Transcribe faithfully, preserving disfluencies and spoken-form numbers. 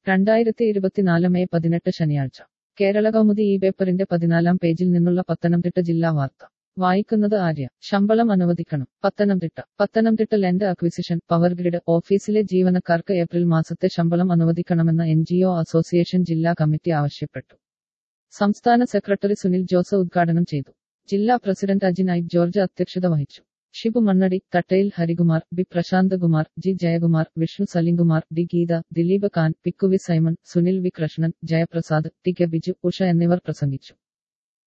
രണ്ടായിരത്തി ഇരുപത്തിനാല് മെയ് പതിനെട്ട് ശനിയാഴ്ച കേരള കൗമുദി ഈ പേപ്പറിന്റെ പതിനാലാം പേജിൽ നിന്നുള്ള പത്തനംതിട്ട ജില്ലാ വാർത്ത വായിക്കുന്നത് ആര്യ. ശമ്പളം അനുവദിക്കണം. Pathanamthitta Pathanamthitta land acquisition power grid ഓഫീസിലെ ജീവനക്കാർക്ക് ഏപ്രിൽ മാസത്തെ ശമ്പളം അനുവദിക്കണമെന്ന് എൻ ജി ഒ അസോസിയേഷൻ ജില്ലാ കമ്മിറ്റി ആവശ്യപ്പെട്ടു. സംസ്ഥാന സെക്രട്ടറി സുനിൽ ജോസ് ഉദ്ഘാടനം ചെയ്തു. ജില്ലാ പ്രസിഡന്റ് അജിൻ ഐ ജോർജ് അധ്യക്ഷത വഹിച്ചു. Shibu Mannadi, Thattayil Harikumar, B Prasanth Kumar, G Jayakumar, Vishnu Salimkumar, D Geetha, Dileep Khan, പിക്കുവി Simon, Sunil V Krishnan, Jayaprasad, T K Biju, Usha എന്നിവർ പ്രസംഗിച്ചു.